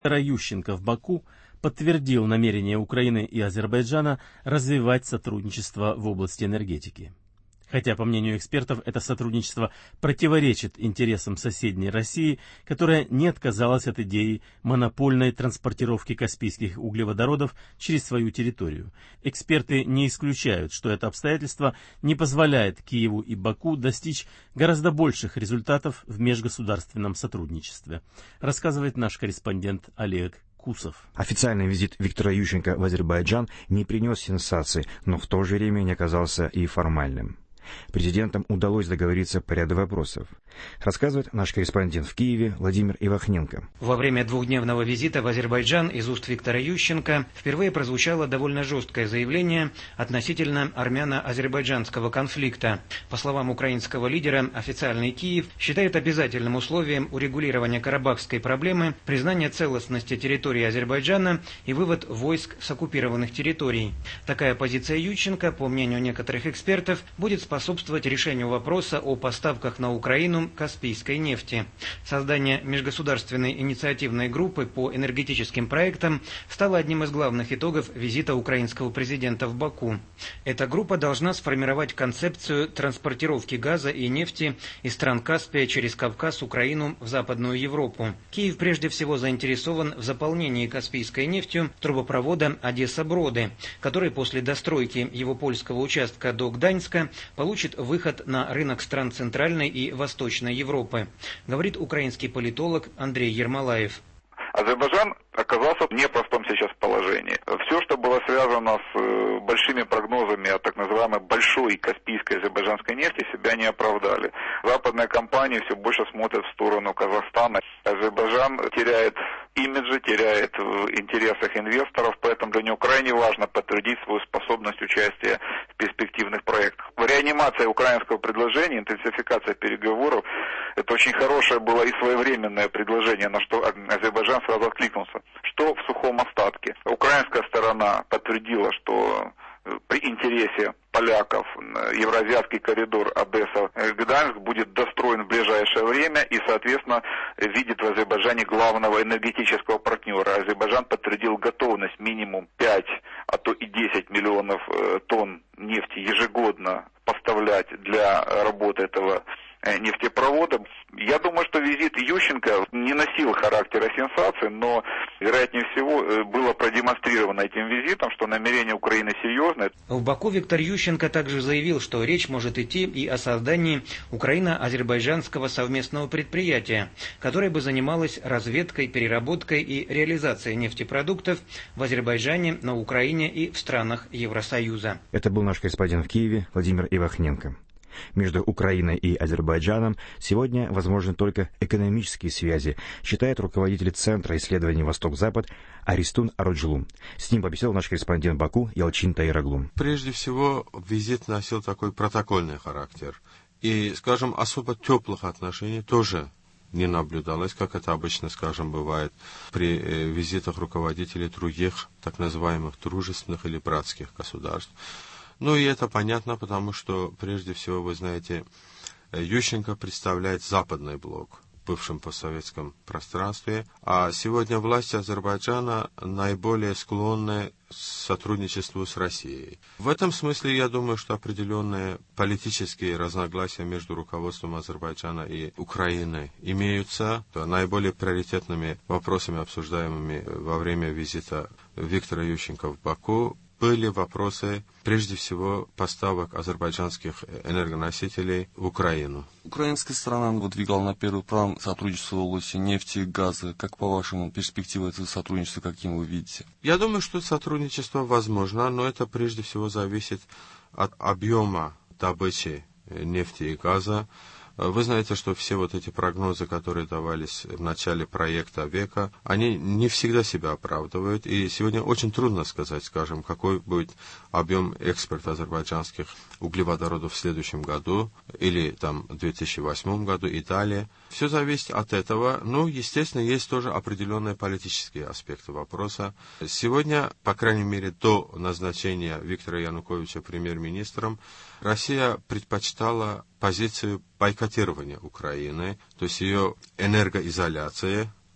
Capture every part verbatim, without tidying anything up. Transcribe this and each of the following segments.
Ющенко в Баку подтвердил намерение Украины и Азербайджана развивать сотрудничество в области энергетики. Хотя, по мнению экспертов, это сотрудничество противоречит интересам соседней России, которая не отказалась от идеи монопольной транспортировки каспийских углеводородов через свою территорию. Эксперты не исключают, что это обстоятельство не позволяет Киеву и Баку достичь гораздо больших результатов в межгосударственном сотрудничестве, рассказывает наш корреспондент Олег Кусов. Официальный визит Виктора Ющенко в Азербайджан не принес сенсаций, но в то же время не оказался и формальным. Президентам удалось договориться по ряду вопросов. Рассказывает наш корреспондент в Киеве Владимир Ивахненко. Во время двухдневного визита в Азербайджан из уст Виктора Ющенко впервые прозвучало довольно жесткое заявление относительно армяно-азербайджанского конфликта. По словам украинского лидера, официальный Киев считает обязательным условием урегулирования карабахской проблемы признание целостности территории Азербайджана и вывод войск с оккупированных территорий. Такая позиция Ющенко, по мнению некоторых экспертов, будет способствовать решению вопроса о поставках на Украину каспийской нефти. Создание межгосударственной инициативной группы по энергетическим проектам стало одним из главных итогов визита украинского президента в Баку. Эта группа должна сформировать концепцию транспортировки газа и нефти из стран Каспия через Кавказ, Украину в Западную Европу. Киев прежде всего заинтересован в заполнении каспийской нефтью трубопровода Одесса-Броды, который после достройки его польского участка до Гданьска получит выход на рынок стран Центральной и Восточной Европы, говорит украинский политолог Андрей Ермолаев. Азербайджан оказался в непростом сейчас положении. Все, что было связано с большими прогнозами о так называемой большой каспийской азербайджанской нефти, себя не оправдали. Западные компании все больше смотрят в сторону Казахстана. Азербайджан теряет имиджи, теряет в интересах инвесторов, поэтому для него крайне важно подтвердить свою способность участия в перспективных проектах. Реанимация украинского предложения, интенсификация переговоров, это очень хорошее было и своевременное предложение, на что Азербайджан сразу откликнулся. Что в сухом остатке? Украинская сторона подтвердила, что при интересе поляков евразиатский коридор Одесса-Гданьск будет достроен в ближайшее время и, соответственно, видит в Азербайджане главного энергетического партнера. Азербайджан подтвердил готовность минимум пять, а то и десять миллионов тонн нефти ежегодно поставлять для работы этого нефтепровода. Я думаю, что визит Ющенко не носил характера сенсации, но, вероятнее всего, было продемонстрировано этим визитом, что намерение Украины серьезное. В Баку Виктор Ющенко также заявил, что речь может идти и о создании украино-азербайджанского совместного предприятия, которое бы занималось разведкой, переработкой и реализацией нефтепродуктов в Азербайджане, на Украине и в странах Евросоюза. Это был наш корреспондент в Киеве Владимир Ивахненко. Между Украиной и Азербайджаном сегодня возможны только экономические связи, считает руководитель Центра исследований Восток-Запад Аристун Аруджлу. С ним побеседовал наш корреспондент в Баку Ялчин Таираглу. Прежде всего, визит носил такой протокольный характер. И, скажем, особо теплых отношений тоже не наблюдалось, как это обычно, скажем, бывает при э, визитах руководителей других так называемых дружественных или братских государств. Ну и это понятно, потому что, прежде всего, вы знаете, Ющенко представляет западный блок в бывшем постсоветском пространстве, а сегодня власти Азербайджана наиболее склонны к сотрудничеству с Россией. В этом смысле, я думаю, что определенные политические разногласия между руководством Азербайджана и Украины имеются. Наиболее приоритетными вопросами, обсуждаемыми во время визита Виктора Ющенко в Баку, были вопросы, прежде всего, поставок азербайджанских энергоносителей в Украину. Украинская сторона выдвигала на первый план сотрудничество в области нефти и газа. Как, по-вашему, перспективы этого сотрудничества, каким вы видите? Я думаю, что сотрудничество возможно, но это прежде всего зависит от объема добычи нефти и газа. Вы знаете, что все вот эти прогнозы, которые давались в начале проекта века, они не всегда себя оправдывают. И сегодня очень трудно сказать, скажем, какой будет объем экспорта азербайджанских углеводородов в следующем году или там в две тысячи восьмом году и далее. Все зависит от этого. Ну, естественно, есть тоже определенные политические аспекты вопроса. Сегодня, по крайней мере, до назначения Виктора Януковича премьер-министром, Россия предпочитала позицию бойкотирования Украины, то есть ее энергоизоляции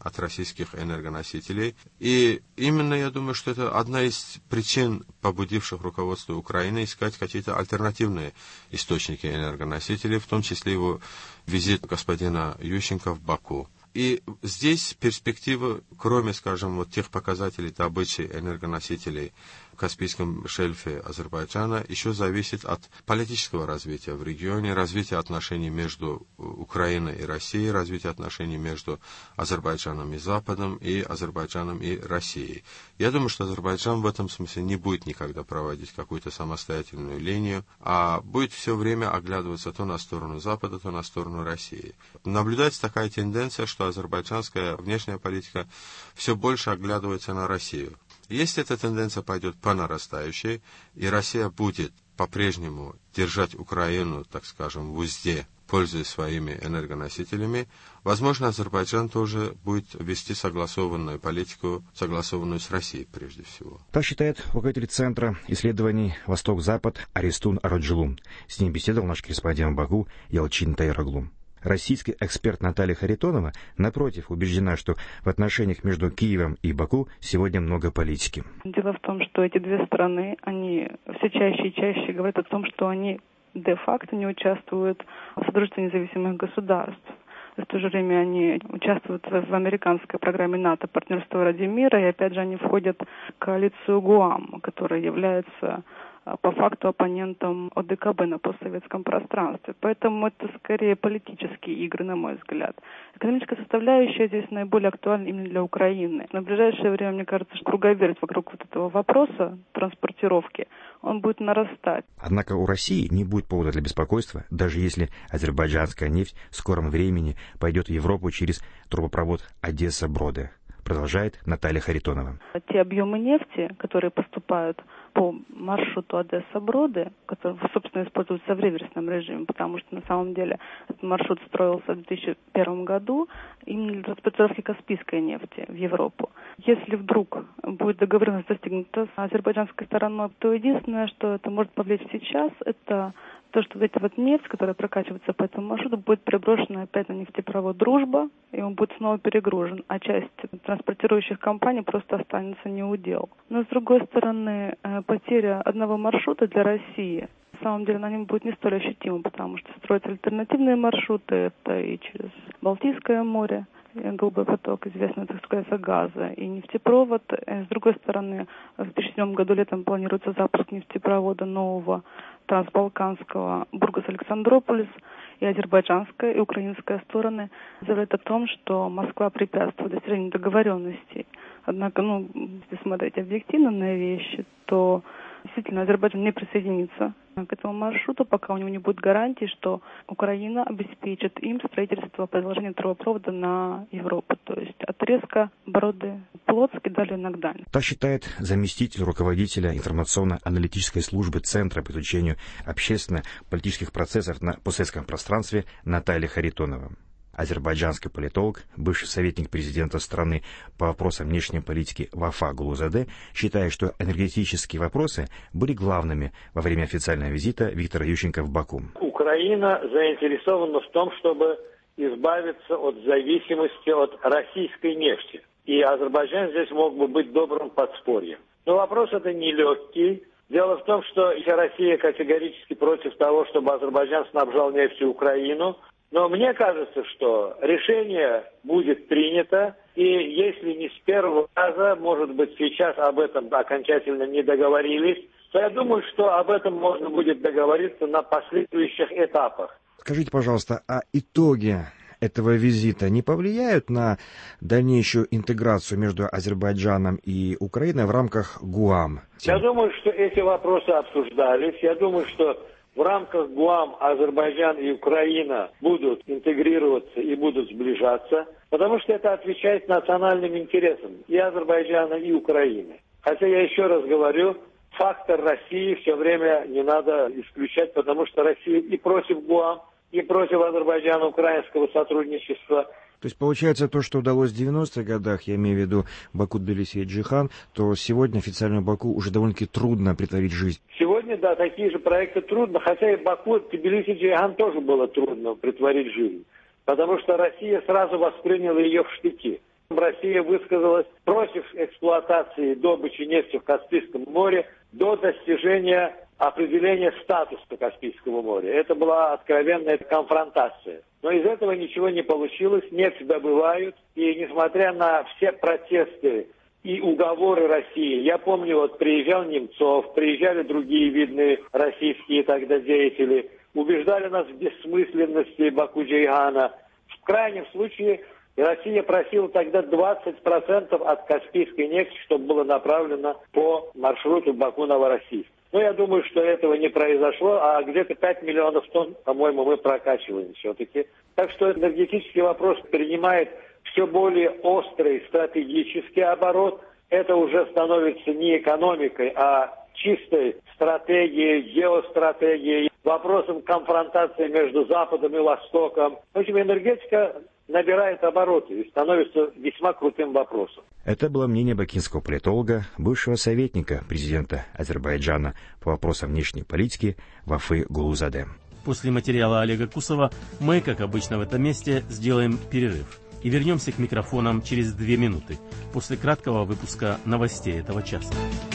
от российских энергоносителей. И именно я думаю, что это одна из причин, побудивших руководство Украины искать какие-то альтернативные источники энергоносителей, в том числе его визит господина Ющенко в Баку. И здесь перспектива, кроме, скажем, вот тех показателей добычи энергоносителей в Каспийском шельфе Азербайджана, еще зависит от политического развития в регионе, развития отношений между Украиной и Россией, развития отношений между Азербайджаном и Западом и Азербайджаном и Россией. Я думаю, что Азербайджан в этом смысле не будет никогда проводить какую-то самостоятельную линию, а будет все время оглядываться то на сторону Запада, то на сторону России. Наблюдается такая тенденция, что азербайджанская внешняя политика все больше оглядывается на Россию. Если эта тенденция пойдет по нарастающей, и Россия будет по-прежнему держать Украину, так скажем, в узде, пользуясь своими энергоносителями, возможно, Азербайджан тоже будет вести согласованную политику, согласованную с Россией прежде всего. Так считает руководитель Центра исследований «Восток-Запад» Аристун Араджулу. С ним беседовал наш корреспондент в Баку Ялчин Тайраглу. Российский эксперт Наталья Харитонова, напротив, убеждена, что в отношениях между Киевом и Баку сегодня много политики. Дело в том, что эти две страны, они все чаще и чаще говорят о том, что они де-факто не участвуют в содружестве независимых государств. В то же время они участвуют в американской программе НАТО «Партнерство ради мира», и опять же они входят в коалицию ГУАМ, которая является по факту оппонентом ОДКБ на постсоветском пространстве. Поэтому это скорее политические игры, на мой взгляд. Экономическая составляющая здесь наиболее актуальна именно для Украины. На ближайшее время, мне кажется, что круговерть вокруг вот этого вопроса транспортировки, он будет нарастать. Однако у России не будет повода для беспокойства, даже если азербайджанская нефть в скором времени пойдет в Европу через трубопровод Одесса-Броды. Продолжает Наталья Харитонова. Те объемы нефти, которые поступают по маршруту Одесса-Броды, которые, собственно, используются в реверсном режиме, потому что на самом деле этот маршрут строился в две тысячи первом году именно для транспортировки каспийской нефти в Европу. Если вдруг будет договоренность достигнута с азербайджанской стороной, то единственное, что это может повлечь сейчас, это то, что вот эта вот нефть, которая прокачивается по этому маршруту, будет переброшена опять на нефтепровод «Дружба», и он будет снова перегружен, а часть транспортирующих компаний просто останется неудел. Но, с другой стороны, потеря одного маршрута для России, на самом деле, на нем будет не столь ощутима, потому что строятся альтернативные маршруты, это и через Балтийское море, Голубой поток, известный, так сказать, газа, и нефтепровод. С другой стороны, в две тысячи седьмом году летом планируется запуск нефтепровода нового трансбалканского Бургас-Александрополис, и азербайджанская и украинская стороны заявляют о том, что Москва препятствует достижению договоренностей. Однако, ну, если смотреть объективно на вещи, то действительно Азербайджан не присоединится к этому маршруту, пока у него не будет гарантии, что Украина обеспечит им строительство продолжения трубопровода на Европу, то есть отрезка Броды, Плотск и далее на Гданьск. Так считает заместитель руководителя информационно-аналитической службы Центра по изучению общественно-политических процессов на постсоветском пространстве Наталья Харитонова. Азербайджанский политолог, бывший советник президента страны по вопросам внешней политики Вафа Гулузаде, считает, что энергетические вопросы были главными во время официального визита Виктора Ющенко в Баку. Украина заинтересована в том, чтобы избавиться от зависимости от российской нефти. И Азербайджан здесь мог бы быть добрым подспорьем. Но вопрос это нелегкий. Дело в том, что Россия категорически против того, чтобы Азербайджан снабжал нефтью Украину. Но мне кажется, что решение будет принято, и если не с первого раза, может быть, сейчас об этом окончательно не договорились, то я думаю, что об этом можно будет договориться на последующих этапах. Скажите, пожалуйста, а итоги этого визита не повлияют на дальнейшую интеграцию между Азербайджаном и Украиной в рамках ГУАМ? Я думаю, что эти вопросы обсуждались. Я думаю, что в рамках ГУАМ Азербайджан и Украина будут интегрироваться и будут сближаться, потому что это отвечает национальным интересам и Азербайджана, и Украины. Хотя я еще раз говорю, фактор России все время не надо исключать, потому что Россия и против ГУАМ, и против Азербайджана-украинского сотрудничества. То есть получается то, что удалось в девяностых годах, я имею в виду Баку, Тбилиси и Джихан, то сегодня официальную Баку уже довольно-таки трудно притворить в жизнь. Сегодня, да, такие же проекты трудно, хотя и Баку, Тбилиси и Джихан тоже было трудно притворить в жизнь, потому что Россия сразу восприняла ее в штыки. Россия высказалась против эксплуатации и добычи нефти в Каспийском море до достижения определения статуса Каспийского моря. Это была откровенная конфронтация. Но из этого ничего не получилось, нефть добывают, и несмотря на все протесты и уговоры России, я помню, вот приезжал Немцов, приезжали другие видные российские тогда деятели, убеждали нас в бессмысленности Баку-Джейхана. В крайнем случае Россия просила тогда двадцать процентов от Каспийской нефти, чтобы было направлено по маршруту Баку-Новороссийск. Но я думаю, что этого не произошло, а где-то пять миллионов тонн, по-моему, мы прокачиваем все-таки. Так что энергетический вопрос принимает все более острый стратегический оборот. Это уже становится не экономикой, а чистой стратегией, геостратегией, вопросом конфронтации между Западом и Востоком. В общем, энергетика набирает обороты и становится весьма крутым вопросом. Это было мнение бакинского политолога, бывшего советника президента Азербайджана по вопросам внешней политики Вафы Гулузаде. После материала Олега Кусова мы, как обычно в этом месте, сделаем перерыв и вернемся к микрофонам через две минуты после краткого выпуска новостей этого часа.